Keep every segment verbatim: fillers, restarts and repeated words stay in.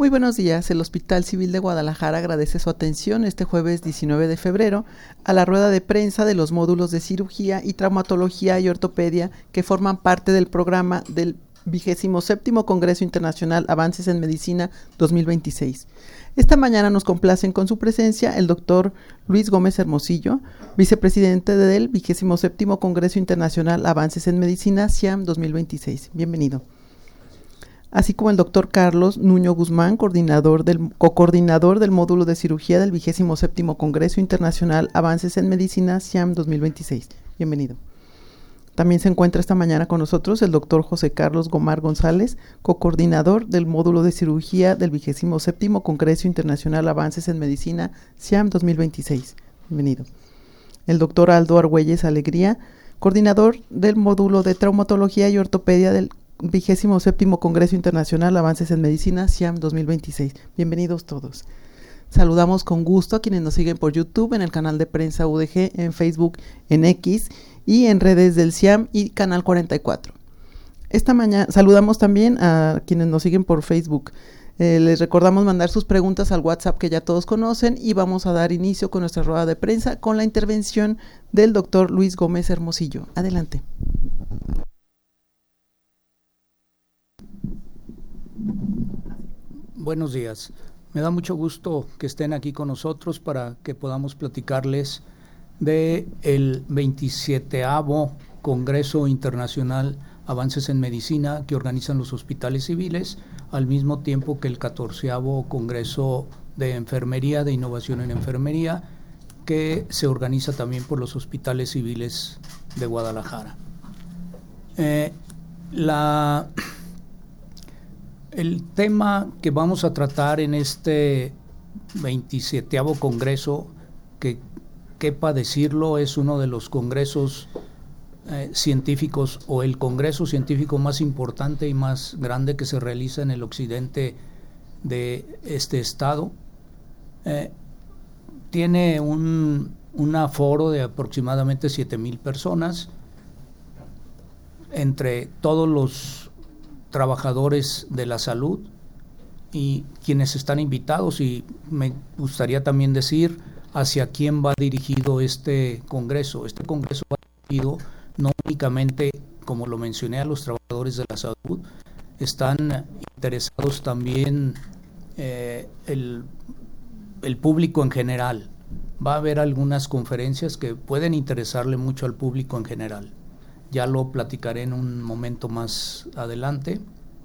Muy buenos días. El Hospital Civil de Guadalajara agradece su atención este jueves diecinueve de febrero a la rueda de prensa de los módulos de cirugía y traumatología y ortopedia que forman parte del programa del vigésimo séptimo Congreso Internacional Avances en Medicina dos mil veintiséis. Esta mañana nos complacen con su presencia el doctor Luis Gómez Hermosillo, vicepresidente del vigésimo séptimo Congreso Internacional Avances en Medicina SIAM dos mil veintiséis. Bienvenido. Así como el doctor Carlos Nuño Guzmán, coordinador del, co-coordinador del módulo de cirugía del vigésimo séptimo Congreso Internacional Avances en Medicina SIAM dos mil veintiséis. Bienvenido. También se encuentra esta mañana con nosotros el doctor José Carlos Gomar González, co-coordinador del módulo de cirugía del vigésimo séptimo Congreso Internacional Avances en Medicina SIAM dos mil veintiséis. Bienvenido. El doctor Aldo Argüelles Alegría, coordinador del módulo de traumatología y ortopedia del vigésimo séptimo Congreso Internacional Avances en Medicina SIAM dos mil veintiséis. Bienvenidos todos. Saludamos con gusto a quienes nos siguen por YouTube, en el canal de prensa U D G, en Facebook, en X y en redes del SIAM y Canal cuarenta y cuatro. Esta mañana saludamos también a quienes nos siguen por Facebook. Eh, les recordamos mandar sus preguntas al WhatsApp que ya todos conocen y vamos a dar inicio con nuestra rueda de prensa con la intervención del doctor Luis Gómez Hermosillo. Adelante. Buenos días. Me da mucho gusto que estén aquí con nosotros para que podamos platicarles de el veintisietavo Congreso Internacional Avances en Medicina que organizan los hospitales civiles, al mismo tiempo que el catorceavo Congreso de Enfermería, de Innovación en Enfermería, que se organiza también por los hospitales civiles de Guadalajara. Eh, la... El tema que vamos a tratar en este veintisietavo Congreso, que quepa decirlo, es uno de los congresos eh, científicos o el congreso científico más importante y más grande que se realiza en el occidente de este estado. Eh, tiene un, un aforo de aproximadamente siete mil personas, entre todos los trabajadores de la salud y quienes están invitados, y me gustaría también decir hacia quién va dirigido este congreso. Este congreso va dirigido no únicamente, como lo mencioné, a los trabajadores de la salud, están interesados también eh, el, el público en general. Va a haber algunas conferencias que pueden interesarle mucho al público en general. Ya lo platicaré en un momento más adelante.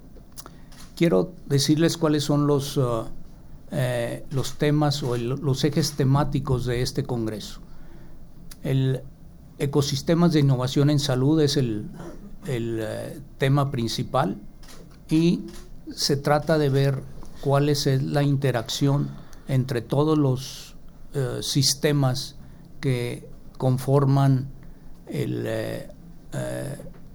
Quiero decirles cuáles son los, uh, eh, los temas o el, los ejes temáticos de este congreso. El ecosistemas de innovación en salud es el, el uh, tema principal, y se trata de ver cuál es la interacción entre todos los uh, sistemas que conforman el uh, Eh,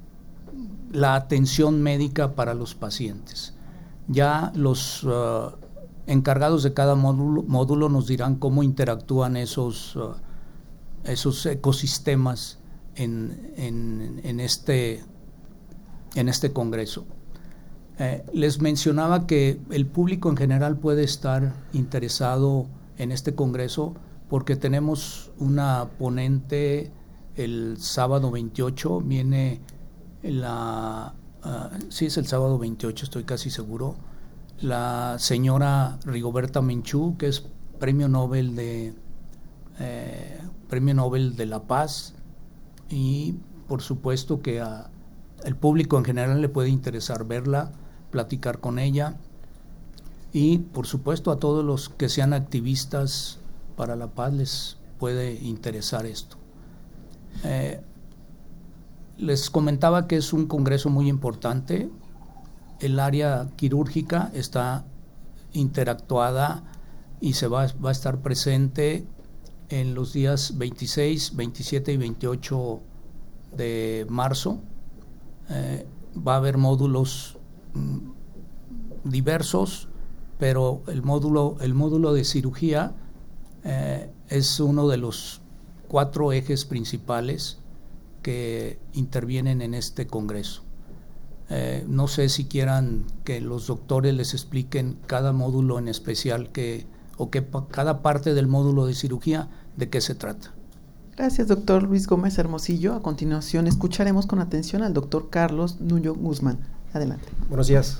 la atención médica para los pacientes. Ya los uh, encargados de cada módulo, módulo nos dirán cómo interactúan esos, uh, esos ecosistemas en, en, en, este, en este congreso. Eh, les mencionaba que el público en general puede estar interesado en este congreso porque tenemos una ponente. El sábado veintiocho viene la, uh, sí es el sábado veintiocho, estoy casi seguro, la señora Rigoberta Menchú, que es premio Nobel de eh, premio Nobel de la Paz, y por supuesto que a el público en general le puede interesar verla, platicar con ella, y por supuesto a todos los que sean activistas para la paz les puede interesar esto. Eh, les comentaba que es un congreso muy importante. El área quirúrgica está interactuada y se va, va a estar presente en los días veintiséis, veintisiete y veintiocho de marzo. Eh, va a haber módulos mm, diversos, pero el módulo, el módulo de cirugía eh, es uno de los cuatro ejes principales que intervienen en este congreso. Eh, no sé si quieran que los doctores les expliquen cada módulo en especial que, o que pa, cada parte del módulo de cirugía, de qué se trata. Gracias, doctor Luis Gómez Hermosillo. A continuación escucharemos con atención al doctor Carlos Nuño Guzmán. Adelante. Buenos días.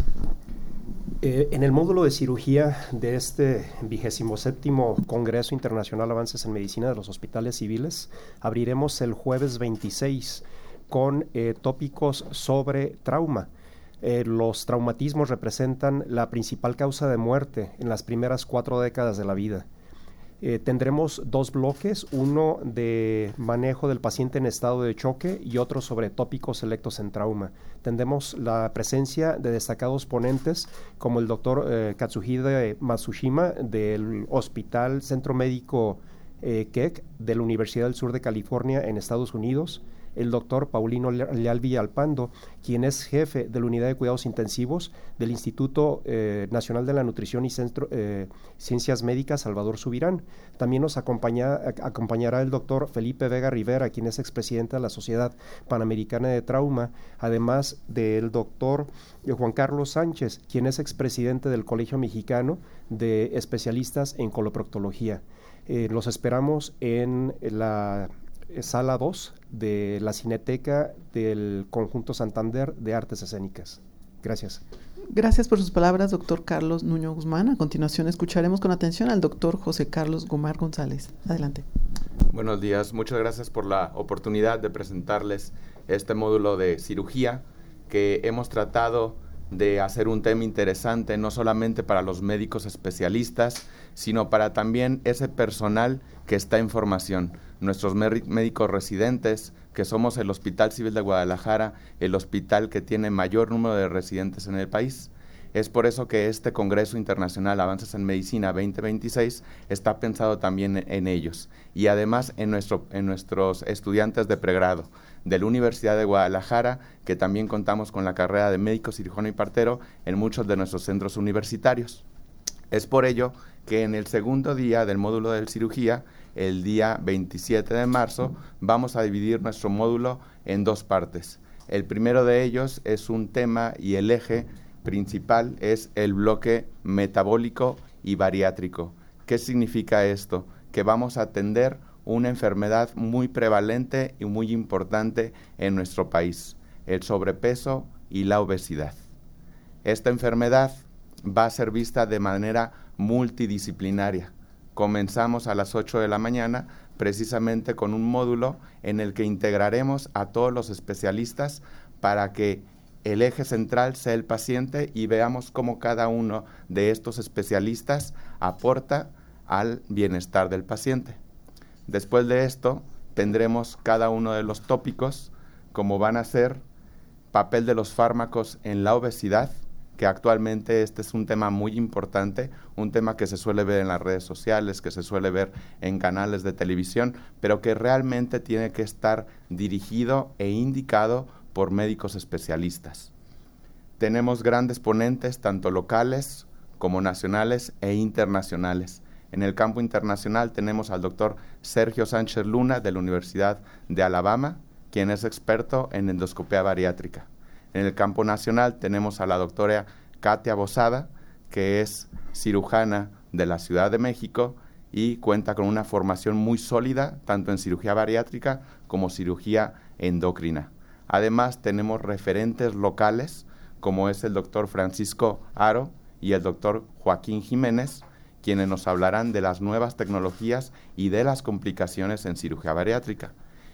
Eh, en el módulo de cirugía de este vigésimo séptimo Congreso Internacional Avances en Medicina de los Hospitales Civiles, abriremos el jueves veintiséis con eh, tópicos sobre trauma. Eh, los traumatismos representan la principal causa de muerte en las primeras cuatro décadas de la vida. Eh, tendremos dos bloques, uno de manejo del paciente en estado de choque y otro sobre tópicos selectos en trauma. Tendremos la presencia de destacados ponentes como el doctor eh, Katsuhide Matsushima del Hospital Centro Médico eh, Keck de la Universidad del Sur de California en Estados Unidos, el doctor Paulino Leal Villalpando, quien es jefe de la Unidad de Cuidados Intensivos del Instituto eh, Nacional de la Nutrición y Centro, eh, Ciencias Médicas Salvador Subirán. También nos acompaña, acompañará el doctor Felipe Vega Rivera, quien es expresidente de la Sociedad Panamericana de Trauma, además del doctor Juan Carlos Sánchez, quien es expresidente del Colegio Mexicano de Especialistas en Coloproctología. Eh, los esperamos en la Sala dos de la Cineteca del Conjunto Santander de Artes Escénicas. Gracias. Gracias por sus palabras, doctor Carlos Nuño Guzmán. A continuación escucharemos con atención al doctor José Carlos Gomar González. Adelante. Buenos días, muchas gracias por la oportunidad de presentarles este módulo de cirugía que hemos tratado de hacer un tema interesante no solamente para los médicos especialistas, sino para también ese personal que está en formación, nuestros médicos residentes, que somos el Hospital Civil de Guadalajara, el hospital que tiene mayor número de residentes en el país. Es por eso que este Congreso Internacional Avances en Medicina veinte veintiséis está pensado también en, en ellos y además en, nuestro, en nuestros estudiantes de pregrado de la Universidad de Guadalajara, que también contamos con la carrera de médico, cirujano y partero en muchos de nuestros centros universitarios. Es por ello que en el segundo día del módulo de cirugía, el día veintisiete de marzo, vamos a dividir nuestro módulo en dos partes. El primero de ellos es un tema y el eje principal es el bloque metabólico y bariátrico. ¿Qué significa esto? Que vamos a atender una enfermedad muy prevalente y muy importante en nuestro país, el sobrepeso y la obesidad. Esta enfermedad va a ser vista de manera multidisciplinaria. Comenzamos a las ocho de la mañana precisamente con un módulo en el que integraremos a todos los especialistas para que el eje central sea el paciente y veamos cómo cada uno de estos especialistas aporta al bienestar del paciente. Después de esto tendremos cada uno de los tópicos, como van a ser papel de los fármacos en la obesidad, que actualmente este es un tema muy importante, un tema que se suele ver en las redes sociales, que se suele ver en canales de televisión, pero que realmente tiene que estar dirigido e indicado por médicos especialistas. Tenemos grandes ponentes, tanto locales como nacionales e internacionales. En el campo internacional tenemos al doctor Sergio Sánchez Luna de la Universidad de Alabama, quien es experto en endoscopia bariátrica. En el campo nacional tenemos a la doctora Katia Bosada, que es cirujana de la Ciudad de México y cuenta con una formación muy sólida, tanto en cirugía bariátrica como cirugía endocrina. Además, tenemos referentes locales, como es el doctor Francisco Aro y el doctor Joaquín Jiménez, quienes nos hablarán de las nuevas tecnologías y de las complicaciones en cirugía bariátrica.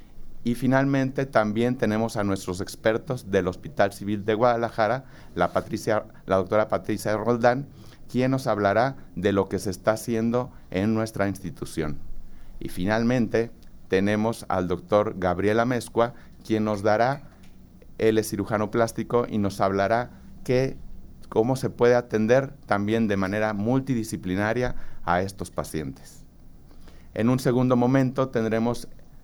Y finalmente también tenemos a nuestros expertos del Hospital Civil de Guadalajara, la, Patricia, la doctora Patricia Roldán, quien nos hablará de lo que se está haciendo en nuestra institución. Y finalmente tenemos al doctor Gabriel Amezcua, quien nos dará, él es cirujano plástico y nos hablará que cómo se puede atender también de manera multidisciplinaria a estos pacientes. En un segundo momento tendremos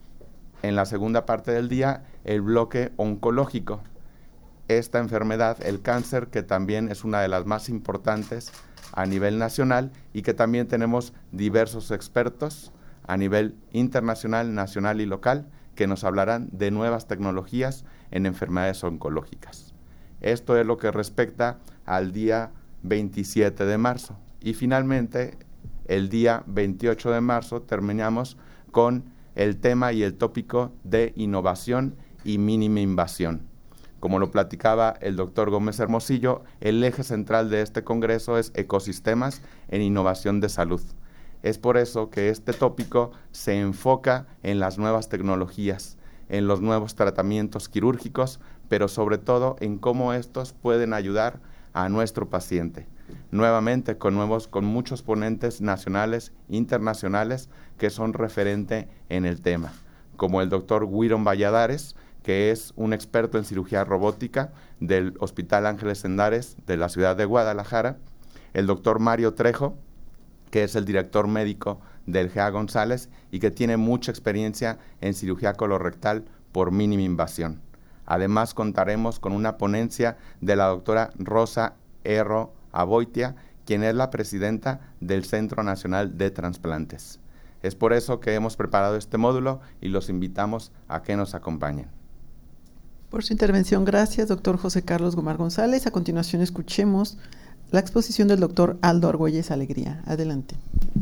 en la segunda parte del día el bloque oncológico. Esta enfermedad, el cáncer, que también es una de las más importantes a nivel nacional y que también tenemos diversos expertos a nivel internacional, nacional y local que nos hablarán de nuevas tecnologías en enfermedades oncológicas. Esto es lo que respecta al día veintisiete de marzo. Y finalmente, el día veintiocho de marzo terminamos con el tema y el tópico de innovación y mínima invasión. Como lo platicaba el doctor Gómez Hermosillo, el eje central de este congreso es ecosistemas en innovación de salud. Es por eso que este tópico se enfoca en las nuevas tecnologías, en los nuevos tratamientos quirúrgicos, pero sobre todo en cómo estos pueden ayudar a nuestro paciente. Nuevamente con nuevos, con muchos ponentes nacionales, internacionales, que son referente en el tema, como el doctor Wiron Valladares, que es un experto en cirugía robótica del Hospital Ángeles Sendares de la ciudad de Guadalajara, el doctor Mario Trejo, que es el director médico del G E A González y que tiene mucha experiencia en cirugía colorectal por mínima invasión. Además, contaremos con una ponencia de la doctora Rosa Erro Aboitia, quien es la presidenta del Centro Nacional de Transplantes. Es por eso que hemos preparado este módulo y los invitamos a que nos acompañen. Por su intervención, gracias, doctor José Carlos Gomar González. A continuación, escuchemos la exposición del doctor Aldo Argüelles Alegría. Adelante.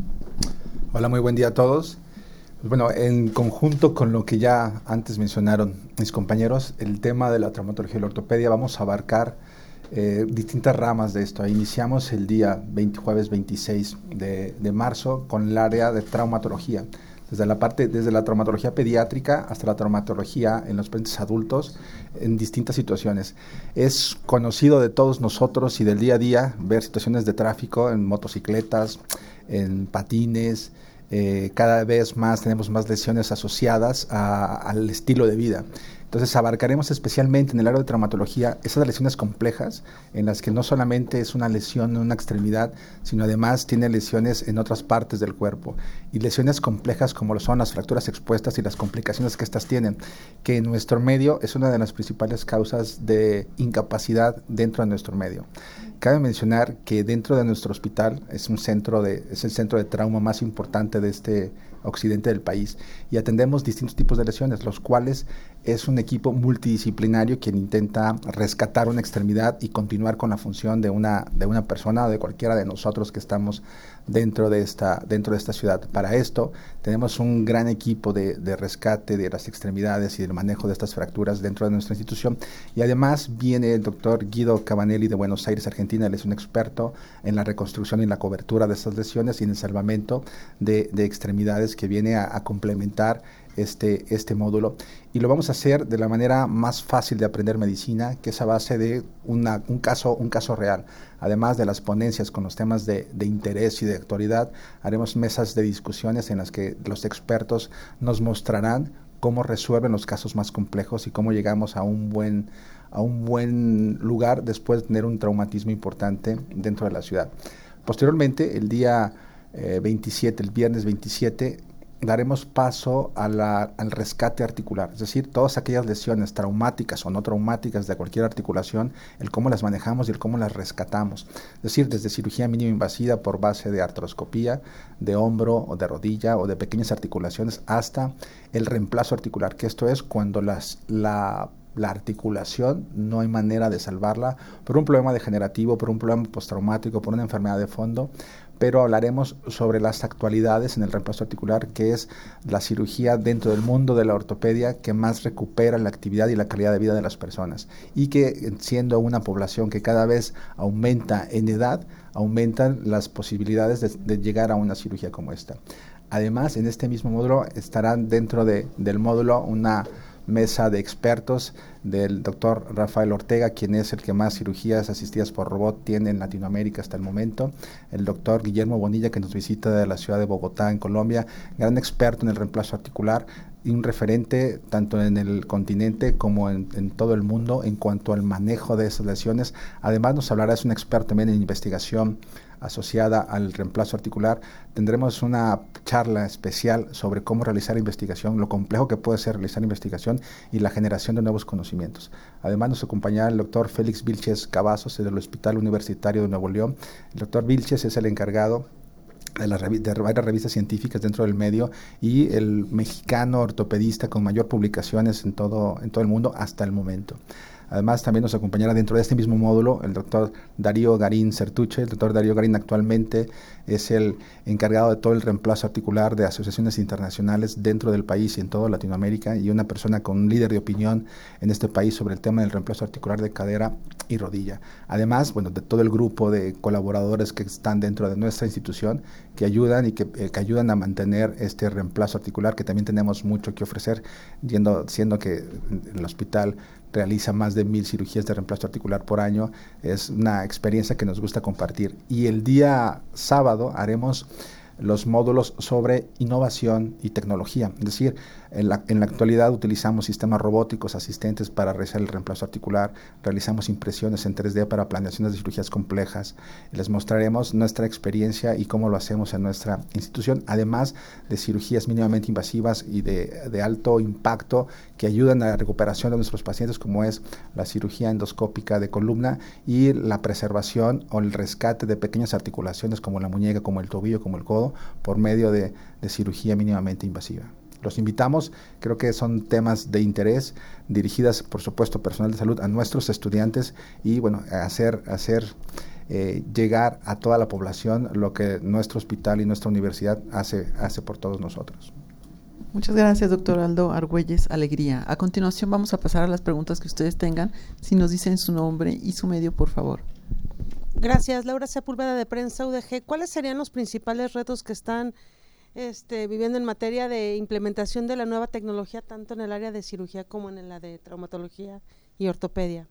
Hola, muy buen día a todos. Bueno, en conjunto con lo que ya antes mencionaron mis compañeros, el tema de la traumatología y la ortopedia, vamos a abarcar eh, distintas ramas de esto. Iniciamos el día veinte, jueves veintiséis de, de marzo con el área de traumatología. Desde la parte, desde la traumatología pediátrica hasta la traumatología en los pacientes adultos en distintas situaciones. Es conocido de todos nosotros y del día a día ver situaciones de tráfico en motocicletas, en patines. Eh, cada vez más tenemos más lesiones asociadas a, al estilo de vida. Entonces abarcaremos especialmente en el área de traumatología esas lesiones complejas en las que no solamente es una lesión en una extremidad, sino además tiene lesiones en otras partes del cuerpo. Y lesiones complejas como lo son las fracturas expuestas y las complicaciones que estas tienen, que en nuestro medio es una de las principales causas de incapacidad dentro de nuestro medio. Cabe mencionar que dentro de nuestro hospital es un centro de, es el centro de trauma más importante de este occidente del país y atendemos distintos tipos de lesiones, los cuales es un equipo multidisciplinario quien intenta rescatar una extremidad y continuar con la función de una, de una persona o de cualquiera de nosotros que estamos dentro de esta, dentro de esta ciudad. Para esto tenemos un gran equipo de, de rescate de las extremidades y del manejo de estas fracturas dentro de nuestra institución y además viene el doctor Guido Cabanelli de Buenos Aires, Argentina. Él es un experto en la reconstrucción y la cobertura de estas lesiones y en el salvamento de, de extremidades que viene a, a complementar este, este módulo. Y lo vamos a hacer de la manera más fácil de aprender medicina, que es a base de una, un, caso, un caso real. Además de las ponencias con los temas de, de interés y de actualidad, haremos mesas de discusiones en las que los expertos nos mostrarán cómo resuelven los casos más complejos y cómo llegamos a un buen, a un buen lugar después de tener un traumatismo importante dentro de la ciudad. Posteriormente, el día eh, veintisiete, el viernes veintisiete, daremos paso a la, al rescate articular, es decir, todas aquellas lesiones traumáticas o no traumáticas de cualquier articulación, el cómo las manejamos y el cómo las rescatamos, es decir, desde cirugía mínimo invasiva por base de artroscopía, de hombro o de rodilla o de pequeñas articulaciones hasta el reemplazo articular, que esto es cuando las, la la articulación no hay manera de salvarla por un problema degenerativo, por un problema postraumático, por una enfermedad de fondo, pero hablaremos sobre las actualidades en el reemplazo articular, que es la cirugía dentro del mundo de la ortopedia que más recupera la actividad y la calidad de vida de las personas y que, siendo una población que cada vez aumenta en edad, aumentan las posibilidades de, de llegar a una cirugía como esta. Además, en este mismo módulo estarán dentro de, del módulo una mesa de expertos del doctor Rafael Ortega, quien es el que más cirugías asistidas por robot tiene en Latinoamérica hasta el momento, el doctor Guillermo Bonilla, que nos visita de la ciudad de Bogotá, en Colombia, gran experto en el reemplazo articular y un referente tanto en el continente como en, en todo el mundo en cuanto al manejo de esas lesiones. Además nos hablará, es un experto también en investigación asociada al reemplazo articular. Tendremos una charla especial sobre cómo realizar investigación, lo complejo que puede ser realizar investigación y la generación de nuevos conocimientos. Además nos acompañará el doctor Félix Vilches Cavazos del Hospital Universitario de Nuevo León. El doctor Vilches es el encargado de, la revi- de varias revistas científicas dentro del medio y el mexicano ortopedista con mayor publicaciones en todo, en todo el mundo hasta el momento. Además, también nos acompañará dentro de este mismo módulo el doctor Darío Garín Certuche. El doctor Darío Garín actualmente es el encargado de todo el reemplazo articular de asociaciones internacionales dentro del país y en toda Latinoamérica, y una persona con un líder de opinión en este país sobre el tema del reemplazo articular de cadera y rodilla. Además, bueno, de todo el grupo de colaboradores que están dentro de nuestra institución, que ayudan y que, eh, que ayudan a mantener este reemplazo articular, que también tenemos mucho que ofrecer, yendo, siendo que el hospital realiza más de mil cirugías de reemplazo articular por año. Es una experiencia que nos gusta compartir. Y el día sábado haremos los módulos sobre innovación y tecnología. Es decir, en la, en la actualidad utilizamos sistemas robóticos asistentes para realizar el reemplazo articular, realizamos impresiones en tres D para planeaciones de cirugías complejas. Les mostraremos nuestra experiencia y cómo lo hacemos en nuestra institución, además de cirugías mínimamente invasivas y de, de alto impacto que ayudan a la recuperación de nuestros pacientes, como es la cirugía endoscópica de columna y la preservación o el rescate de pequeñas articulaciones como la muñeca, como el tobillo, como el codo, por medio de, de cirugía mínimamente invasiva. Los invitamos, creo que son temas de interés, dirigidas, por supuesto, personal de salud, a nuestros estudiantes y, bueno, a hacer, hacer eh, llegar a toda la población lo que nuestro hospital y nuestra universidad hace, hace por todos nosotros. Muchas gracias, doctor Aldo Argüelles Alegría. A continuación vamos a pasar a las preguntas que ustedes tengan. Si nos dicen su nombre y su medio, por favor. Gracias, Laura Sepúlveda de Prensa U D G. ¿Cuáles serían los principales retos que están este, viviendo en materia de implementación de la nueva tecnología, tanto en el área de cirugía como en la de traumatología y ortopedia?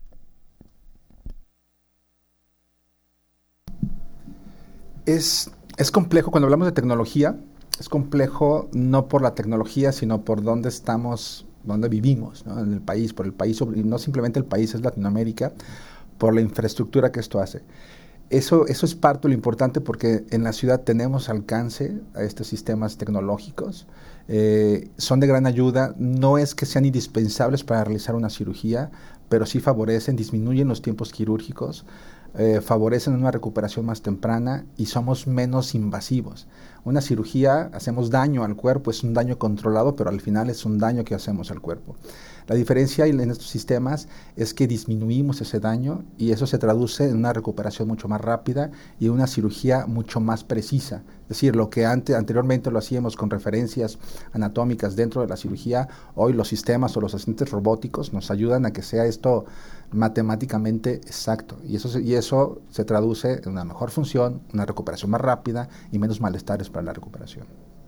Es, es complejo cuando hablamos de tecnología, es complejo no por la tecnología, sino por dónde estamos, dónde vivimos, ¿no? En el país, por el país, y no simplemente el país, es Latinoamérica, por la infraestructura que esto hace. Eso, eso es parte de lo importante, porque en la ciudad tenemos alcance a estos sistemas tecnológicos, eh, son de gran ayuda, no es que sean indispensables para realizar una cirugía, pero sí favorecen, disminuyen los tiempos quirúrgicos, eh, favorecen una recuperación más temprana y somos menos invasivos. Una cirugía, hacemos daño al cuerpo, es un daño controlado, pero al final es un daño que hacemos al cuerpo. La diferencia en estos sistemas es que disminuimos ese daño y eso se traduce en una recuperación mucho más rápida y una cirugía mucho más precisa. Es decir, lo que antes, anteriormente lo hacíamos con referencias anatómicas dentro de la cirugía, hoy los sistemas o los asistentes robóticos nos ayudan a que sea esto matemáticamente exacto. Y eso, y eso se traduce en una mejor función, una recuperación más rápida y menos malestares para la recuperación.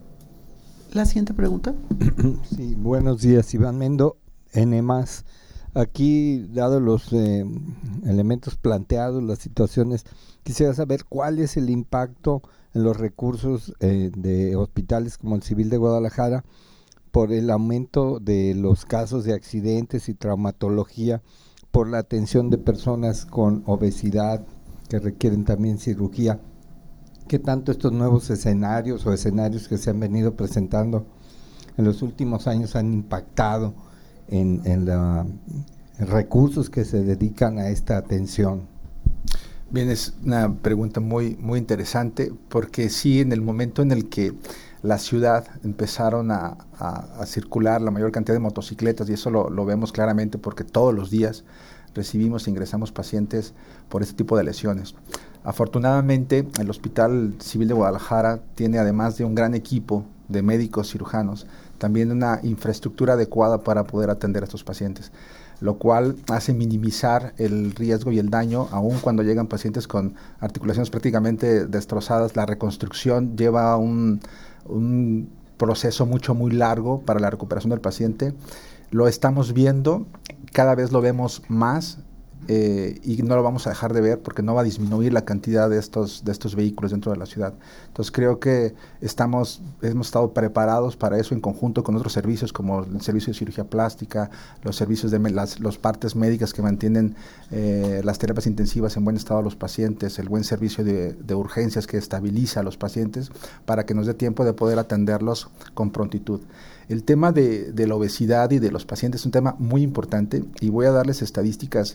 La siguiente pregunta. Sí, buenos días, Iván Mendo, N más. Aquí, dado los eh, elementos planteados, las situaciones, quisiera saber cuál es el impacto en los recursos eh, de hospitales como el Civil de Guadalajara por el aumento de los casos de accidentes y traumatología, por la atención de personas con obesidad que requieren también cirugía. ¿Qué tanto estos nuevos escenarios o escenarios que se han venido presentando en los últimos años han impactado en, en los recursos que se dedican a esta atención? Bien, es una pregunta muy, muy interesante, porque sí, en el momento en el que la ciudad empezaron a, a, a circular la mayor cantidad de motocicletas, y eso lo, lo vemos claramente porque todos los días recibimos e ingresamos pacientes por este tipo de lesiones. Afortunadamente, el Hospital Civil de Guadalajara tiene, además de un gran equipo de médicos cirujanos, también una infraestructura adecuada para poder atender a estos pacientes, lo cual hace minimizar el riesgo y el daño, aun cuando llegan pacientes con articulaciones prácticamente destrozadas. La reconstrucción lleva un, un proceso mucho, muy largo para la recuperación del paciente. Lo estamos viendo, cada vez lo vemos más, eh, y no lo vamos a dejar de ver porque no va a disminuir la cantidad de estos, de estos vehículos dentro de la ciudad. Entonces creo que estamos, hemos estado preparados para eso en conjunto con otros servicios como el servicio de cirugía plástica, los servicios de las los partes médicas que mantienen eh, las terapias intensivas en buen estado a los pacientes, el buen servicio de, de urgencias que estabiliza a los pacientes para que nos dé tiempo de poder atenderlos con prontitud. El tema de, de la obesidad y de los pacientes es un tema muy importante y voy a darles estadísticas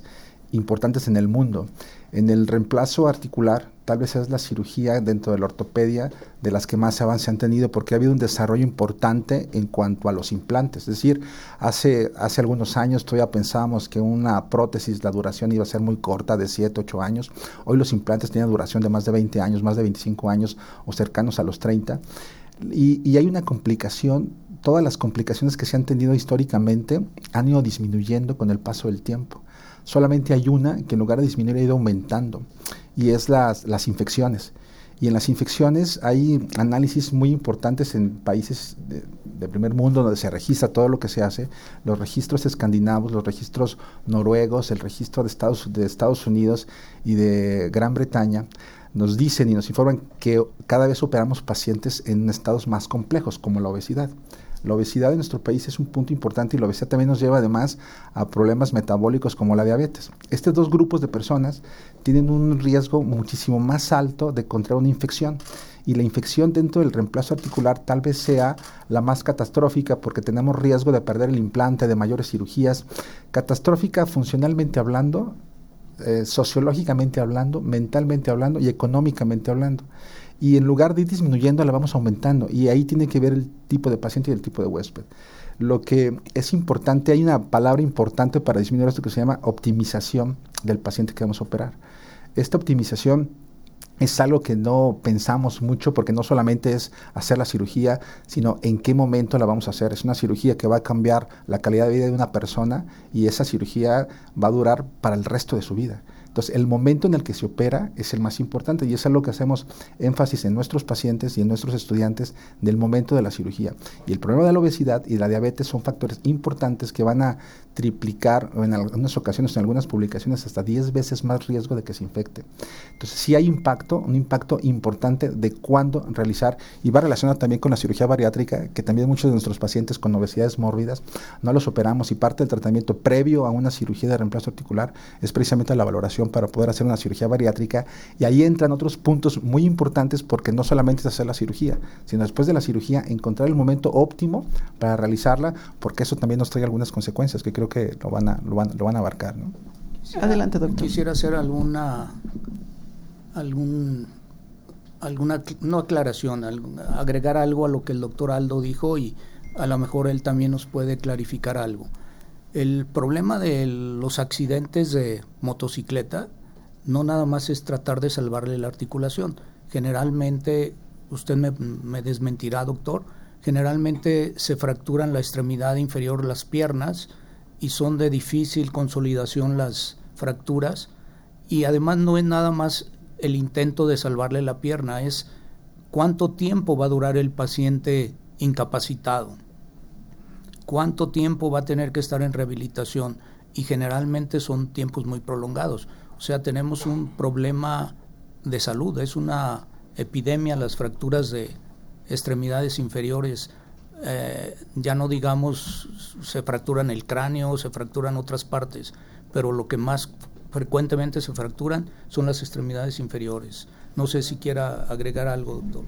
importantes en el mundo. En el reemplazo articular, tal vez es la cirugía dentro de la ortopedia de las que más avance han tenido, porque ha habido un desarrollo importante en cuanto a los implantes. Es decir, hace, hace algunos años todavía pensábamos que una prótesis, la duración iba a ser muy corta, de siete, ocho años. Hoy los implantes tienen duración de más de veinte años, más de veinticinco años o cercanos a los treinta. Y, y hay una complicación, todas las complicaciones que se han tenido históricamente han ido disminuyendo con el paso del tiempo. Solamente hay una que en lugar de disminuir ha ido aumentando, y es las, las infecciones. Y en las infecciones hay análisis muy importantes en países de, de primer mundo donde se registra todo lo que se hace, los registros escandinavos, los registros noruegos, el registro de Estados, de Estados Unidos y de Gran Bretaña, nos dicen y nos informan que cada vez operamos pacientes en estados más complejos, como la obesidad. La obesidad en nuestro país es un punto importante, y la obesidad también nos lleva además a problemas metabólicos como la diabetes. Estos dos grupos de personas tienen un riesgo muchísimo más alto de contraer una infección, y la infección dentro del reemplazo articular tal vez sea la más catastrófica, porque tenemos riesgo de perder el implante, de mayores cirugías. Catastrófica funcionalmente hablando, eh, sociológicamente hablando, mentalmente hablando y económicamente hablando. Y en lugar de ir disminuyendo, la vamos aumentando. Y ahí tiene que ver el tipo de paciente y el tipo de huésped. Lo que es importante, hay una palabra importante para disminuir esto que se llama optimización del paciente que vamos a operar. Esta optimización es algo que no pensamos mucho, porque no solamente es hacer la cirugía, sino en qué momento la vamos a hacer. Es una cirugía que va a cambiar la calidad de vida de una persona, y esa cirugía va a durar para el resto de su vida. Entonces, el momento en el que se opera es el más importante, y es algo que hacemos énfasis en nuestros pacientes y en nuestros estudiantes del momento de la cirugía. Y el problema de la obesidad y la diabetes son factores importantes que van a triplicar, o en algunas ocasiones, en algunas publicaciones, hasta diez veces más riesgo de que se infecte. Entonces, sí hay impacto, un impacto importante de cuándo realizar, y va relacionado también con la cirugía bariátrica, que también muchos de nuestros pacientes con obesidades mórbidas no los operamos, y parte del tratamiento previo a una cirugía de reemplazo articular es precisamente la valoración para poder hacer una cirugía bariátrica, y ahí entran otros puntos muy importantes, porque no solamente es hacer la cirugía, sino después de la cirugía encontrar el momento óptimo para realizarla, porque eso también nos trae algunas consecuencias que creo que lo van a, lo van, lo van a abarcar, ¿no? Quisiera, Adelante, doctor. Quisiera hacer alguna algún alguna no aclaración, algún, agregar algo a lo que el doctor Aldo dijo, y a lo mejor él también nos puede clarificar algo. El problema de los accidentes de motocicleta no nada más es tratar de salvarle la articulación. Generalmente, usted me, me desmentirá, doctor, generalmente se fracturan la extremidad inferior, las piernas, y son de difícil consolidación las fracturas, y además no es nada más el intento de salvarle la pierna, es cuánto tiempo va a durar el paciente incapacitado, cuánto tiempo va a tener que estar en rehabilitación, y generalmente son tiempos muy prolongados. O sea, tenemos un problema de salud, es una epidemia las fracturas de extremidades inferiores. Eh, ya no digamos se fracturan el cráneo, se fracturan otras partes, pero lo que más frecuentemente se fracturan son las extremidades inferiores. No sé si quiera agregar algo, doctor.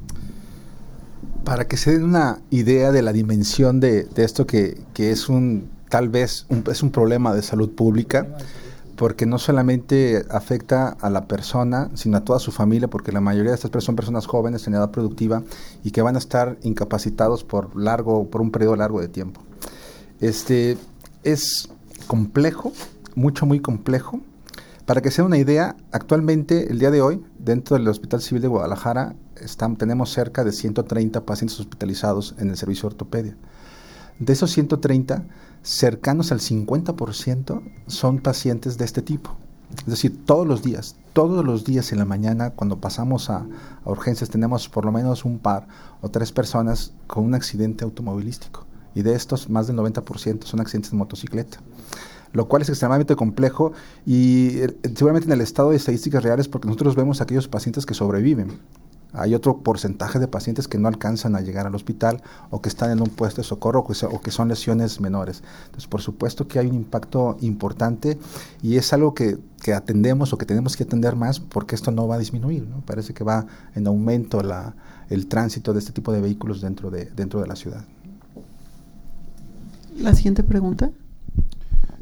Para que se den una idea de la dimensión de, de esto que, que es un tal vez un, es un problema de salud pública, porque no solamente afecta a la persona, sino a toda su familia, porque la mayoría de estas personas son personas jóvenes en edad productiva y que van a estar incapacitados por largo, por un periodo largo de tiempo. Este es complejo, mucho muy complejo. Para que se den una idea, actualmente, el día de hoy, dentro del Hospital Civil de Guadalajara, están, tenemos cerca de ciento treinta pacientes hospitalizados en el servicio de ortopedia. De esos ciento treinta, cercanos al cincuenta por ciento son pacientes de este tipo. Es decir, todos los días, todos los días en la mañana, cuando pasamos a, a urgencias, tenemos por lo menos un par o tres personas con un accidente automovilístico. Y de estos, más del noventa por ciento son accidentes de motocicleta, lo cual es extremadamente complejo, y eh, seguramente en el estado de estadísticas reales, porque nosotros vemos a aquellos pacientes que sobreviven. Hay otro porcentaje de pacientes que no alcanzan a llegar al hospital, o que están en un puesto de socorro, o que, so, o que son lesiones menores. Entonces, por supuesto que hay un impacto importante, y es algo que, que atendemos o que tenemos que atender más, porque esto no va a disminuir, ¿no? Parece que va en aumento la, el tránsito de este tipo de vehículos dentro de, dentro de la ciudad. La siguiente pregunta.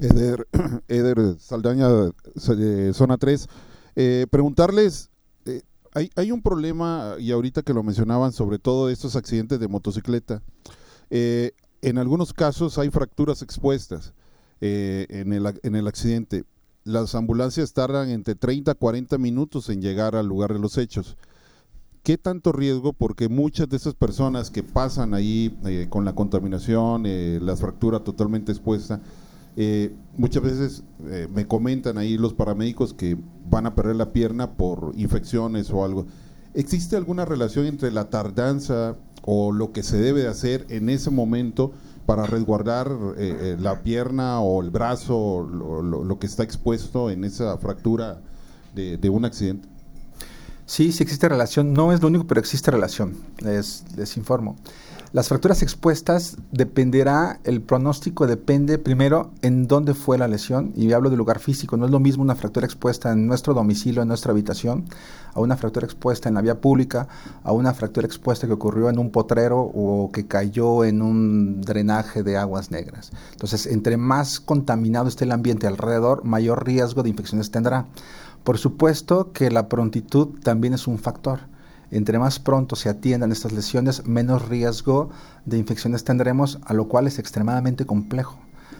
Eder, Eder Saldaña, eh, Zona tres. Eh, preguntarles, eh, hay, hay un problema, y ahorita que lo mencionaban, sobre todo estos accidentes de motocicleta. Eh, en algunos casos hay fracturas expuestas eh, en, el, en el accidente. Las ambulancias tardan entre treinta a cuarenta minutos en llegar al lugar de los hechos. ¿Qué tanto riesgo? Porque muchas de esas personas que pasan ahí eh, con la contaminación, eh, la fractura totalmente expuesta, eh, muchas veces eh, me comentan ahí los paramédicos que van a perder la pierna por infecciones o algo. ¿Existe alguna relación entre la tardanza o lo que se debe de hacer en ese momento para resguardar eh, eh, la pierna o el brazo, o lo, lo, lo que está expuesto en esa fractura de, de un accidente? Sí, sí existe relación, no es lo único, pero existe relación, les, les informo. Las fracturas expuestas dependerá, el pronóstico depende primero en dónde fue la lesión, y hablo del lugar físico. No es lo mismo una fractura expuesta en nuestro domicilio, en nuestra habitación, a una fractura expuesta en la vía pública, a una fractura expuesta que ocurrió en un potrero o que cayó en un drenaje de aguas negras. Entonces, entre más contaminado esté el ambiente alrededor, mayor riesgo de infecciones tendrá. Por supuesto que la prontitud también es un factor. Entre más pronto se atiendan estas lesiones, menos riesgo de infecciones tendremos, a lo cual es extremadamente complejo.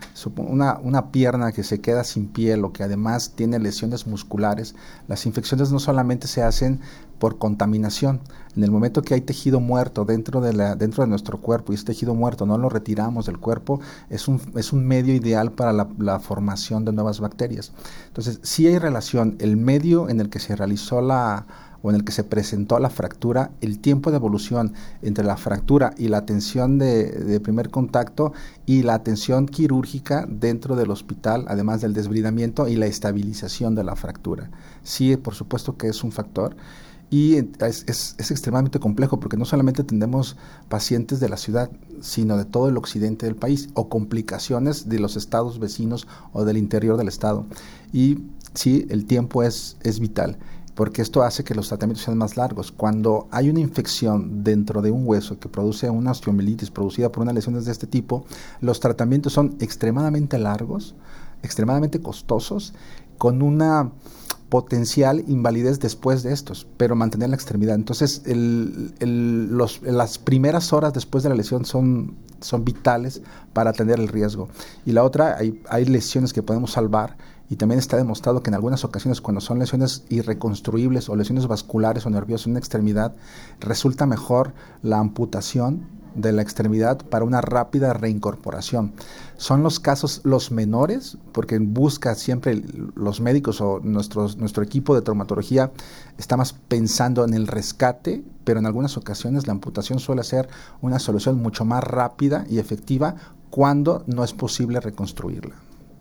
Una, una pierna que se queda sin piel o que además tiene lesiones musculares, las infecciones no solamente se hacen por contaminación. En el momento que hay tejido muerto dentro de, la, dentro de nuestro cuerpo y ese tejido muerto no lo retiramos del cuerpo, es un, es un medio ideal para la, la formación de nuevas bacterias. Entonces, sí hay relación. El medio en el que se realizó la o en el que se presentó la fractura, el tiempo de evolución entre la fractura y la atención de, de primer contacto y la atención quirúrgica dentro del hospital, además del desbridamiento y la estabilización de la fractura. Sí, por supuesto que es un factor. Y es, es, es extremadamente complejo porque no solamente atendemos pacientes de la ciudad, sino de todo el occidente del país o complicaciones de los estados vecinos o del interior del estado. Y sí, el tiempo es, es vital, porque esto hace que los tratamientos sean más largos. Cuando hay una infección dentro de un hueso que produce una osteomielitis producida por unas lesiones de este tipo, los tratamientos son extremadamente largos, extremadamente costosos, con una potencial invalidez después de estos, pero mantener la extremidad. Entonces, el, el, los, las primeras horas después de la lesión son, son vitales para atender el riesgo. Y la otra, hay, hay lesiones que podemos salvar, y también está demostrado que en algunas ocasiones, cuando son lesiones irreconstruibles o lesiones vasculares o nerviosas en una extremidad, resulta mejor la amputación de la extremidad para una rápida reincorporación. Son los casos los menores, porque busca siempre los médicos o nuestros, nuestro equipo de traumatología está más pensando en el rescate, pero en algunas ocasiones la amputación suele ser una solución mucho más rápida y efectiva cuando no es posible reconstruirla.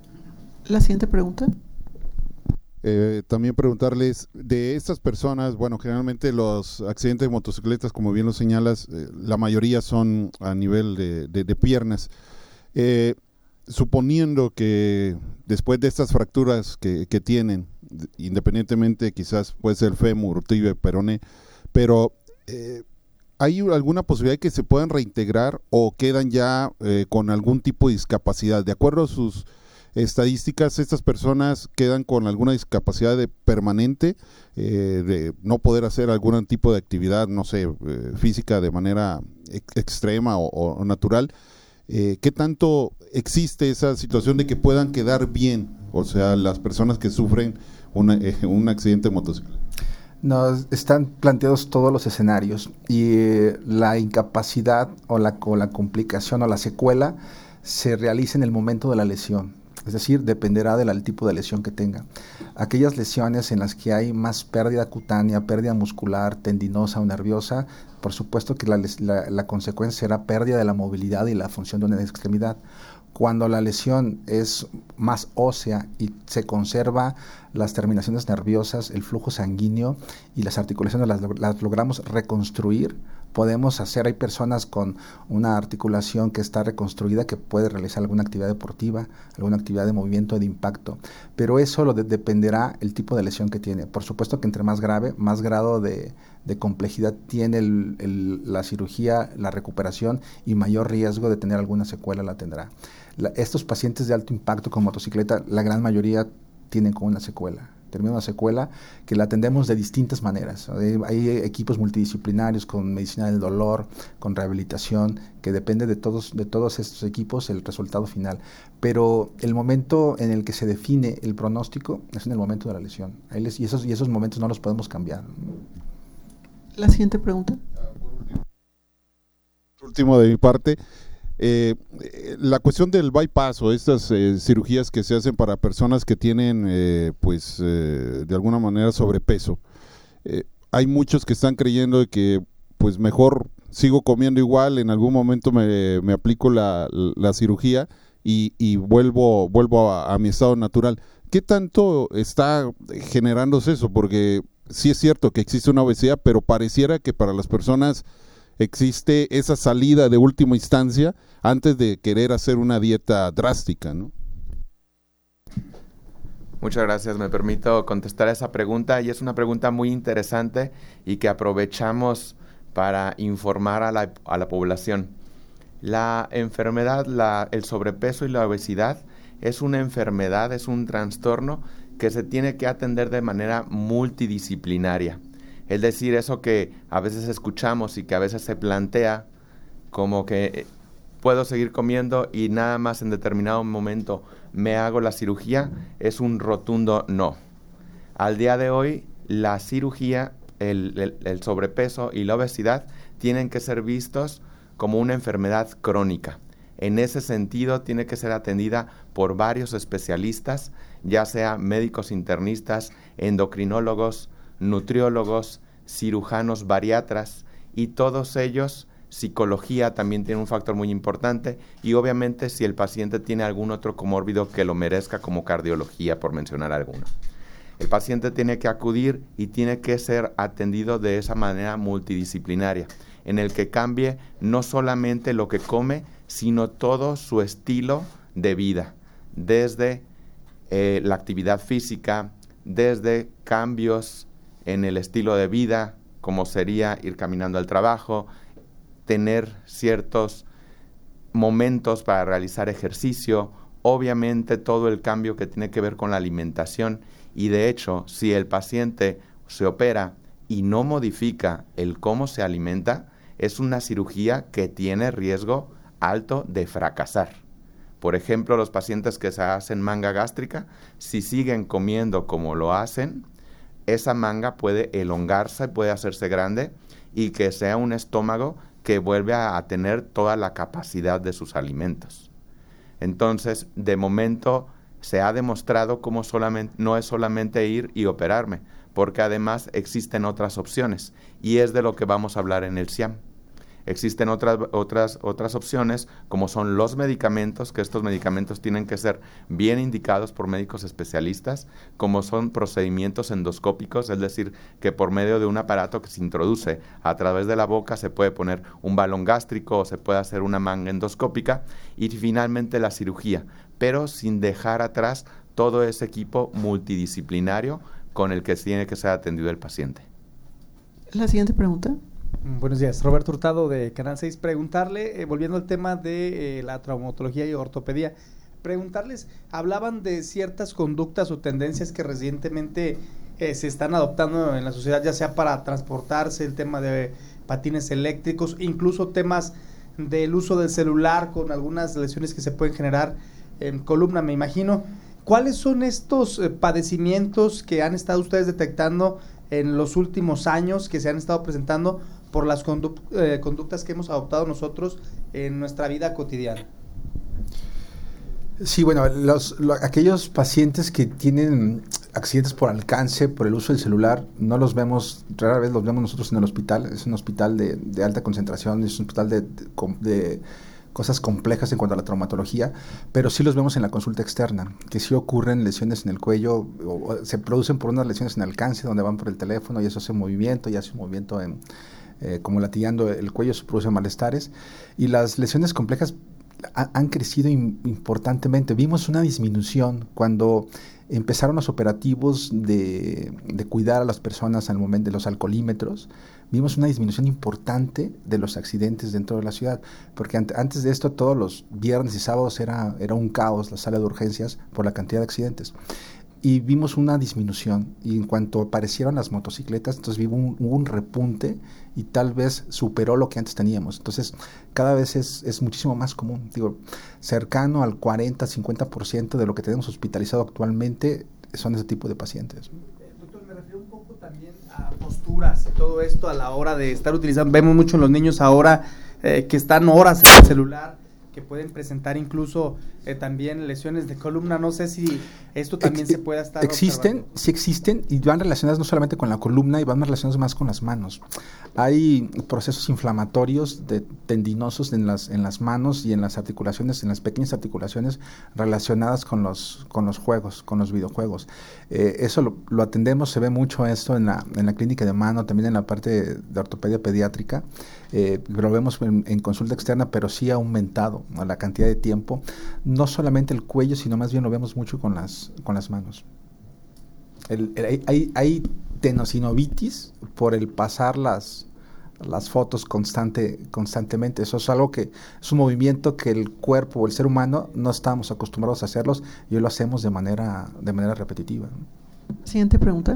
La siguiente pregunta. Eh, también preguntarles, de estas personas, bueno, generalmente los accidentes de motocicletas, como bien lo señalas, eh, la mayoría son a nivel de, de, de piernas. Eh, suponiendo que después de estas fracturas que, que tienen, independientemente quizás puede ser fémur, tibia, peroné, pero eh, ¿hay alguna posibilidad de que se puedan reintegrar o quedan ya eh, con algún tipo de discapacidad? De acuerdo a sus estadísticas, estas personas quedan con alguna discapacidad de permanente, eh, de no poder hacer algún tipo de actividad, no sé, eh, física de manera ex extrema o, o natural. Eh, ¿Qué tanto existe esa situación de que puedan quedar bien, o sea, las personas que sufren una, eh, un accidente de motocicleta? No, están planteados todos los escenarios y eh, la incapacidad o la, o la complicación o la secuela se realiza en el momento de la lesión. Es decir, dependerá del tipo de lesión que tenga. Aquellas lesiones en las que hay más pérdida cutánea, pérdida muscular, tendinosa o nerviosa, por supuesto que la, la, la consecuencia será pérdida de la movilidad y la función de una extremidad. Cuando la lesión es más ósea y se conserva las terminaciones nerviosas, el flujo sanguíneo y las articulaciones las, las logramos reconstruir, podemos hacer, hay personas con una articulación que está reconstruida que puede realizar alguna actividad deportiva, alguna actividad de movimiento de impacto, pero eso lo de, dependerá el tipo de lesión que tiene. Por supuesto que entre más grave, más grado de, de complejidad tiene el, el, la cirugía, la recuperación, y mayor riesgo de tener alguna secuela la tendrá. La, estos pacientes de alto impacto con motocicleta, la gran mayoría tienen con una secuela. Termina una secuela que la atendemos de distintas maneras. Hay, hay equipos multidisciplinarios con medicina del dolor, con rehabilitación, que depende de todos, de todos estos equipos el resultado final. Pero el momento en el que se define el pronóstico es en el momento de la lesión. Ahí les, y, esos, y esos momentos no los podemos cambiar. La siguiente pregunta. Último de mi parte. Eh, la cuestión del bypass o estas eh, cirugías que se hacen para personas que tienen eh, pues eh, de alguna manera sobrepeso, eh, hay muchos que están creyendo de que pues mejor sigo comiendo igual, en algún momento me, me aplico la, la cirugía y, y vuelvo vuelvo a, a mi estado natural. ¿Qué tanto está generándose eso? Porque sí es cierto que existe una obesidad, pero pareciera que para las personas existe esa salida de última instancia antes de querer hacer una dieta drástica, ¿no? Muchas gracias. Me permito contestar esa pregunta, y es una pregunta muy interesante y que aprovechamos para informar a la, a la población. La enfermedad, la, el sobrepeso y la obesidad es una enfermedad, es un trastorno que se tiene que atender de manera multidisciplinaria. Es decir, eso que a veces escuchamos y que a veces se plantea como que puedo seguir comiendo y nada más en determinado momento me hago la cirugía, es un rotundo no. Al día de hoy, la cirugía, el, el, el sobrepeso y la obesidad tienen que ser vistos como una enfermedad crónica. En ese sentido, tiene que ser atendida por varios especialistas, ya sea médicos internistas, endocrinólogos, nutriólogos, cirujanos bariatras, y todos ellos, psicología también tiene un factor muy importante, y obviamente si el paciente tiene algún otro comórbido que lo merezca, como cardiología, por mencionar alguno. El paciente tiene que acudir y tiene que ser atendido de esa manera multidisciplinaria, en el que cambie no solamente lo que come, sino todo su estilo de vida, desde eh, la actividad física, desde cambios en el estilo de vida, como sería ir caminando al trabajo, tener ciertos momentos para realizar ejercicio, obviamente todo el cambio que tiene que ver con la alimentación, y de hecho, si el paciente se opera y no modifica el cómo se alimenta, es una cirugía que tiene riesgo alto de fracasar. Por ejemplo, los pacientes que se hacen manga gástrica, si siguen comiendo como lo hacen, esa manga puede elongarse, puede hacerse grande, y que sea un estómago que vuelve a, a tener toda la capacidad de sus alimentos. Entonces, de momento, se ha demostrado cómo solamente, no es solamente ir y operarme, porque además existen otras opciones, y es de lo que vamos a hablar en el C I A M. Existen otras, otras, otras opciones, como son los medicamentos, que estos medicamentos tienen que ser bien indicados por médicos especialistas, como son procedimientos endoscópicos, es decir, que por medio de un aparato que se introduce a través de la boca se puede poner un balón gástrico o se puede hacer una manga endoscópica, y finalmente la cirugía, pero sin dejar atrás todo ese equipo multidisciplinario con el que tiene que ser atendido el paciente. La siguiente pregunta. Buenos días, Roberto Hurtado de Canal seis. Preguntarle, eh, volviendo al tema de eh, la traumatología y ortopedia, preguntarles, hablaban de ciertas conductas o tendencias que recientemente eh, se están adoptando en la sociedad, ya sea para transportarse, el tema de patines eléctricos, incluso temas del uso del celular con algunas lesiones que se pueden generar en columna, me imagino. ¿Cuáles son estos eh, padecimientos que han estado ustedes detectando en los últimos años, que se han estado presentando por las conduct eh, conductas que hemos adoptado nosotros en nuestra vida cotidiana? Sí, bueno, los, los, aquellos pacientes que tienen accidentes por alcance, por el uso del celular, no los vemos, rara vez los vemos nosotros en el hospital. Es un hospital de, de alta concentración, es un hospital de, de, de cosas complejas en cuanto a la traumatología, pero sí los vemos en la consulta externa, que sí ocurren lesiones en el cuello, o, o se producen por unas lesiones en alcance, donde van por el teléfono y eso hace movimiento, y hace un movimiento en, eh, como latigando el cuello, se producen malestares, y las lesiones complejas ha, han crecido in, importantemente. Vimos una disminución cuando empezaron los operativos de, de cuidar a las personas al momento de los alcoholímetros. Vimos una disminución importante de los accidentes dentro de la ciudad, porque ante, antes de esto todos los viernes y sábados era, era un caos la sala de urgencias por la cantidad de accidentes. Y vimos una disminución, y en cuanto aparecieron las motocicletas, entonces hubo un, hubo un repunte y tal vez superó lo que antes teníamos. Entonces cada vez es, es muchísimo más común, digo, cercano al cuarenta, cincuenta por ciento de lo que tenemos hospitalizado actualmente son ese tipo de pacientes. Doctor, me refiero un poco también a posturas y todo esto a la hora de estar utilizando, vemos mucho en los niños ahora eh, que están horas en el celular, que pueden presentar incluso eh, también lesiones de columna. No sé si esto también Ex se pueda estar Existen, observando. Sí existen, y van relacionadas no solamente con la columna, y van relacionadas más con las manos. Hay procesos inflamatorios de, tendinosos en las, en las manos y en las articulaciones, en las pequeñas articulaciones relacionadas con los, con los juegos, con los videojuegos. Eh, eso lo, lo atendemos, se ve mucho esto en la, en la clínica de mano, también en la parte de, de ortopedia pediátrica. Eh, lo vemos en, en consulta externa, pero sí ha aumentado, ¿no?, la cantidad de tiempo, no solamente el cuello, sino más bien lo vemos mucho con las, con las manos. El, el, hay, hay, hay tenosinovitis por el pasar las, las fotos constante, constantemente. Eso es algo que es un movimiento que el cuerpo o el ser humano no estamos acostumbrados a hacerlos, y hoy lo hacemos de manera, de manera repetitiva. Siguiente pregunta.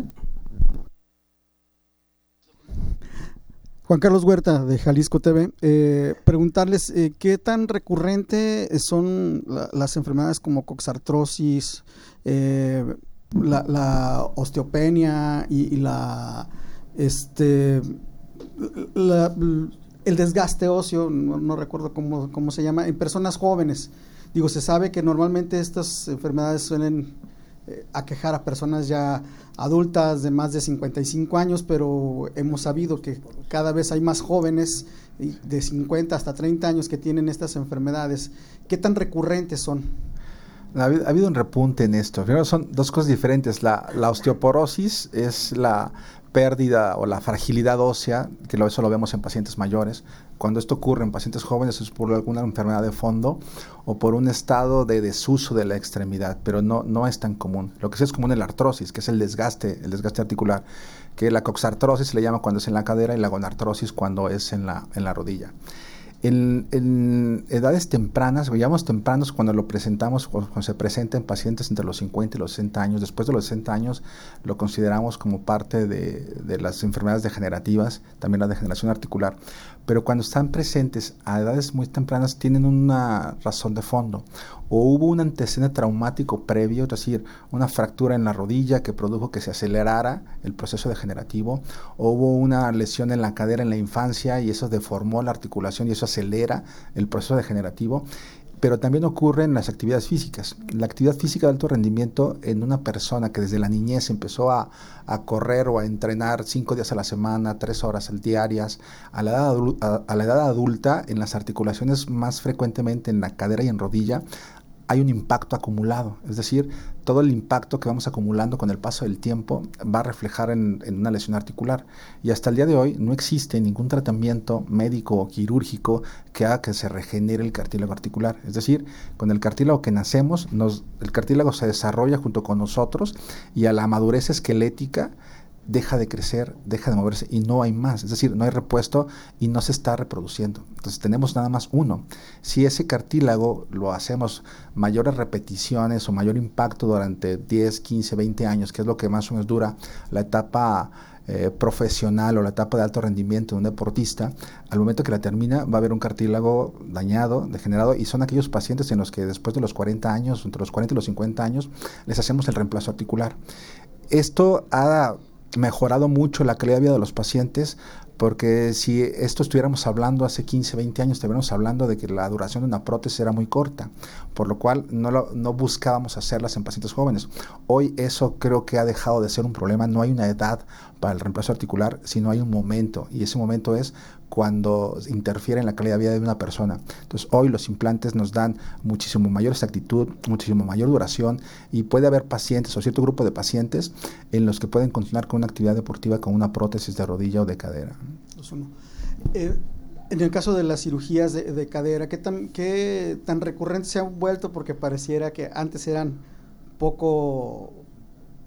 Juan Carlos Huerta, de Jalisco T V. Eh, preguntarles eh, qué tan recurrente son la, las enfermedades como coxartrosis, eh, la, la osteopenia y, y la, este, la, el desgaste óseo, no, no recuerdo cómo, cómo se llama, en personas jóvenes. Digo, se sabe que normalmente estas enfermedades suelen eh, aquejar a personas ya adultas de más de cincuenta y cinco años, pero hemos sabido que cada vez hay más jóvenes de cincuenta hasta treinta años que tienen estas enfermedades. ¿Qué tan recurrentes son? Ha habido, ha habido un repunte en esto. Primero, son dos cosas diferentes. La, la osteoporosis es la pérdida o la fragilidad ósea, que lo, eso lo vemos en pacientes mayores. Cuando esto ocurre en pacientes jóvenes es por alguna enfermedad de fondo o por un estado de desuso de la extremidad, pero no, no es tan común. Lo que sí es común es la artrosis, que es el desgaste, el desgaste articular, que la coxartrosis se le llama cuando es en la cadera y la gonartrosis cuando es en la, en la rodilla. En, en edades tempranas, o llamamos tempranos cuando lo presentamos, cuando se presenta en pacientes entre los cincuenta y los sesenta años. Después de los sesenta años lo consideramos como parte de, de las enfermedades degenerativas, también la degeneración articular. Pero cuando están presentes a edades muy tempranas tienen una razón de fondo. O hubo un antecedente traumático previo, es decir, una fractura en la rodilla que produjo que se acelerara el proceso degenerativo, o hubo una lesión en la cadera en la infancia y eso deformó la articulación y eso acelera el proceso degenerativo. Pero también ocurre en las actividades físicas. La actividad física de alto rendimiento en una persona que desde la niñez empezó a, a correr o a entrenar cinco días a la semana, tres horas diarias, a la, edad adul- a, a la edad adulta, en las articulaciones más frecuentemente en la cadera y en rodilla, hay un impacto acumulado, es decir, todo el impacto que vamos acumulando con el paso del tiempo va a reflejar en, en una lesión articular. Y hasta el día de hoy no existe ningún tratamiento médico o quirúrgico que haga que se regenere el cartílago articular. Es decir, con el cartílago que nacemos, nos, el cartílago se desarrolla junto con nosotros y a la madurez esquelética deja de crecer, deja de moverse y no hay más, es decir, no hay repuesto y no se está reproduciendo. Entonces tenemos nada más uno. Si ese cartílago lo hacemos mayores repeticiones o mayor impacto durante diez, quince, veinte años, que es lo que más o menos dura la etapa eh, profesional o la etapa de alto rendimiento de un deportista, al momento que la termina va a haber un cartílago dañado, degenerado, y son aquellos pacientes en los que después de los cuarenta años, entre los cuarenta y los cincuenta años, les hacemos el reemplazo articular. Esto ha mejorado mucho la calidad de vida de los pacientes, porque si esto estuviéramos hablando hace quince, veinte años, estaríamos hablando de que la duración de una prótesis era muy corta, por lo cual no, lo, no buscábamos hacerlas en pacientes jóvenes. Hoy eso creo que ha dejado de ser un problema. No hay una edad para el reemplazo articular, sino hay un momento, y ese momento es cuando interfiere en la calidad de vida de una persona. Entonces hoy los implantes nos dan muchísimo mayor exactitud, muchísimo mayor duración, y puede haber pacientes o cierto grupo de pacientes en los que pueden continuar con una actividad deportiva con una prótesis de rodilla o de cadera. Eh, en el caso de las cirugías de, de cadera, ¿qué tan, qué tan recurrentes se han vuelto? Porque pareciera que antes eran poco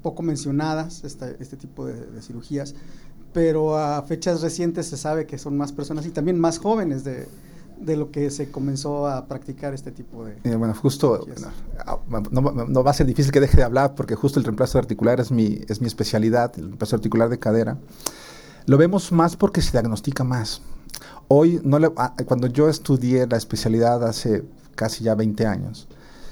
poco mencionadas esta, este tipo de, de cirugías, pero a fechas recientes se sabe que son más personas y también más jóvenes de, de lo que se comenzó a practicar este tipo de eh, bueno, justo, bueno, no, no va a ser difícil que deje de hablar porque justo el reemplazo articular es mi, es mi especialidad, el reemplazo articular de cadera. Lo vemos más porque se diagnostica más. Hoy, no le, cuando yo estudié la especialidad hace casi ya veinte años,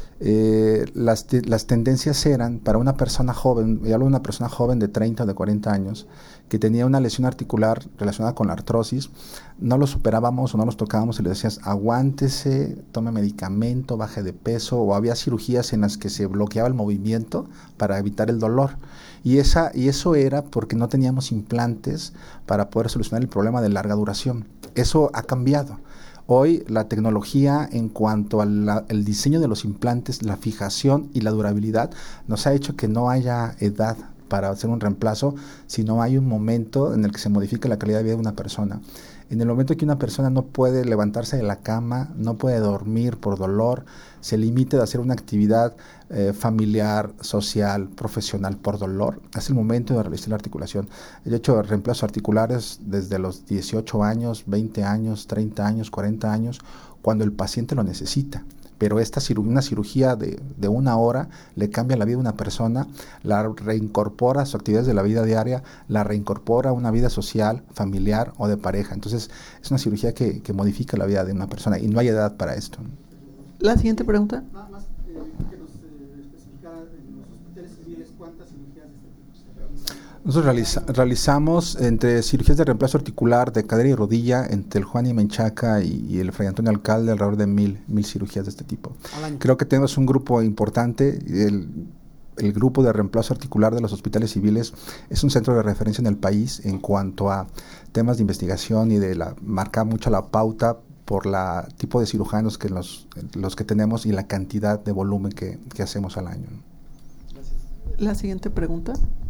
eh, las, te, las tendencias eran para una persona joven, y hablo de una persona joven de treinta o de cuarenta años, que tenía una lesión articular relacionada con la artrosis, no lo superábamos o no los tocábamos y le decías, aguántese, tome medicamento, baje de peso, o había cirugías en las que se bloqueaba el movimiento para evitar el dolor. Y, esa, y eso era porque no teníamos implantes para poder solucionar el problema de larga duración. Eso ha cambiado. Hoy la tecnología en cuanto al diseño de los implantes, la fijación y la durabilidad nos ha hecho que no haya edad para hacer un reemplazo, sino hay un momento en el que se modifica la calidad de vida de una persona. En el momento que una persona no puede levantarse de la cama, no puede dormir por dolor, se limite de hacer una actividad eh, familiar, social, profesional por dolor, es el momento de realizar la articulación. Yo he hecho reemplazos articulares desde los dieciocho años, veinte años, treinta años, cuarenta años, cuando el paciente lo necesita. Pero esta cirugía, una cirugía de, de una hora le cambia la vida a una persona, la reincorpora a sus actividades de la vida diaria, la reincorpora a una vida social, familiar o de pareja. Entonces es una cirugía que, que modifica la vida de una persona y no hay edad para esto. La siguiente pregunta. Nada más eh, que nos eh, especificara en los hospitales civiles cuántas cirugías de este tipo se realizan. Nosotros realiza, realizamos entre cirugías de reemplazo articular de cadera y rodilla entre el Juan y Menchaca y, y el Fray Antonio Alcalde alrededor de mil, mil cirugías de este tipo. Creo que tenemos un grupo importante. El, el grupo de reemplazo articular de los hospitales civiles es un centro de referencia en el país en cuanto a temas de investigación y de la marcar mucho la pauta por la tipo de cirujanos que los, los que tenemos y la cantidad de volumen que, que hacemos al año. Gracias. La siguiente pregunta.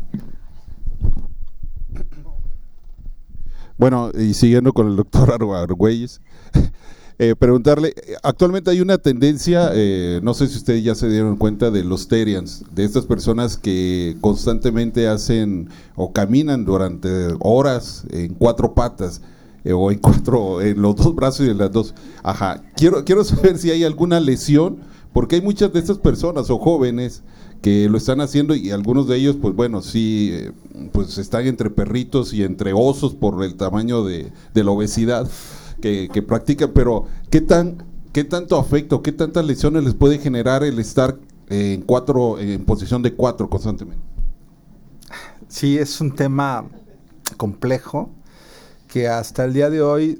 Bueno, y siguiendo con el doctor Argüelles, eh, preguntarle, actualmente hay una tendencia, eh, no sé si ustedes ya se dieron cuenta de los Terians, de estas personas que constantemente hacen o caminan durante horas en cuatro patas, eh, o en cuatro, en los dos brazos y en las dos. Ajá, quiero, quiero saber si hay alguna lesión, porque hay muchas de estas personas o jóvenes que lo están haciendo y algunos de ellos, pues bueno, sí, eh, pues están entre perritos y entre osos por el tamaño de, de la obesidad que, que practican, pero ¿qué tan qué tanto afecto, qué tantas lesiones les puede generar el estar eh, en cuatro, en posición de cuatro constantemente? Sí, es un tema complejo que hasta el día de hoy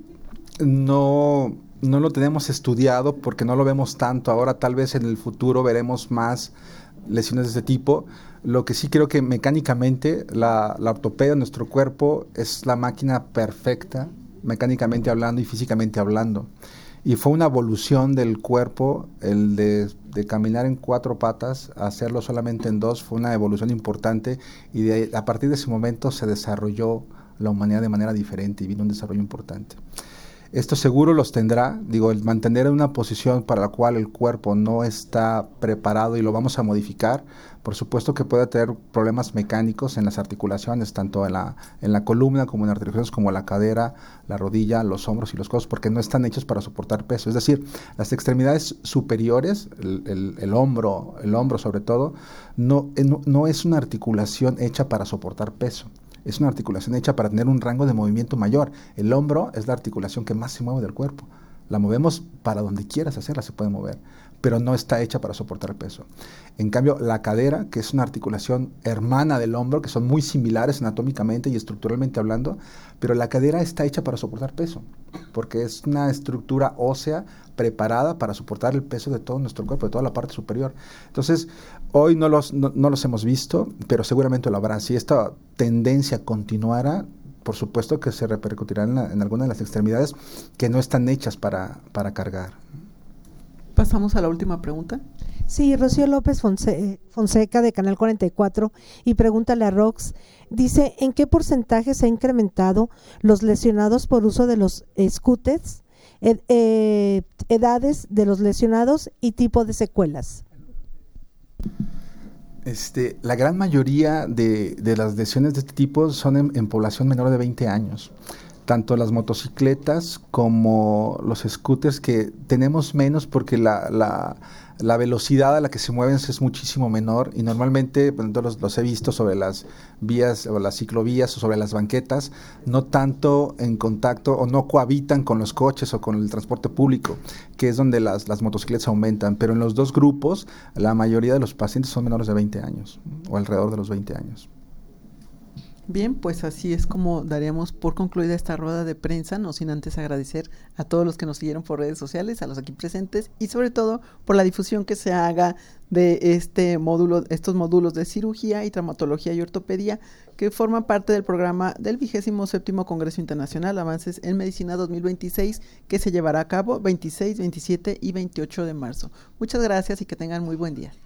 no, no lo tenemos estudiado porque no lo vemos tanto. Ahora tal vez en el futuro veremos más lesiones de este tipo. Lo que sí creo que mecánicamente la, la ortopedia de nuestro cuerpo es la máquina perfecta, mecánicamente hablando y físicamente hablando. Y fue una evolución del cuerpo, el de, de caminar en cuatro patas, a hacerlo solamente en dos, fue una evolución importante y de, a partir de ese momento se desarrolló la humanidad de manera diferente y vino un desarrollo importante. Esto seguro los tendrá, digo, el mantener una posición para la cual el cuerpo no está preparado y lo vamos a modificar, por supuesto que puede tener problemas mecánicos en las articulaciones, tanto en la, en la columna como en articulaciones como la cadera, la rodilla, los hombros y los codos, porque no están hechos para soportar peso. Es decir, las extremidades superiores, el, el, el hombro, el hombro sobre todo, no, no, no es una articulación hecha para soportar peso. Es una articulación hecha para tener un rango de movimiento mayor. El hombro es la articulación que más se mueve del cuerpo. La movemos para donde quieras hacerla, se puede mover, pero no está hecha para soportar peso. En cambio, la cadera, que es una articulación hermana del hombro, que son muy similares anatómicamente y estructuralmente hablando, pero la cadera está hecha para soportar peso, porque es una estructura ósea preparada para soportar el peso de todo nuestro cuerpo, de toda la parte superior. Entonces, hoy no los, no, no los hemos visto, pero seguramente lo habrá. Si esta tendencia continuara, por supuesto que se repercutirá en, la, en algunas de las extremidades que no están hechas para, para cargar. Pasamos a la última pregunta. Sí, Rocío López Fonse Fonseca de Canal cuarenta y cuatro y pregúntale a Rox, dice, ¿en qué porcentaje se ha incrementado los lesionados por uso de los scúters, ed eh, edades de los lesionados y tipo de secuelas? Este, la gran mayoría de, de las lesiones de este tipo son en, en población menor de veinte años. Tanto las motocicletas como los scooters, que tenemos menos porque la, la, la velocidad a la que se mueven es muchísimo menor, y normalmente pues, los, los he visto sobre las vías o las ciclovías o sobre las banquetas, no tanto en contacto o no cohabitan con los coches o con el transporte público, que es donde las, las motocicletas aumentan. Pero en los dos grupos, la mayoría de los pacientes son menores de veinte años o alrededor de los veinte años. Bien, pues así es como daríamos por concluida esta rueda de prensa, no sin antes agradecer a todos los que nos siguieron por redes sociales, a los aquí presentes y sobre todo por la difusión que se haga de este módulo, estos módulos de cirugía y traumatología y ortopedia que forman parte del programa del vigésimo séptimo Congreso Internacional Avances en Medicina dos mil veintiséis, que se llevará a cabo veintiséis, veintisiete y veintiocho de marzo. Muchas gracias y que tengan muy buen día.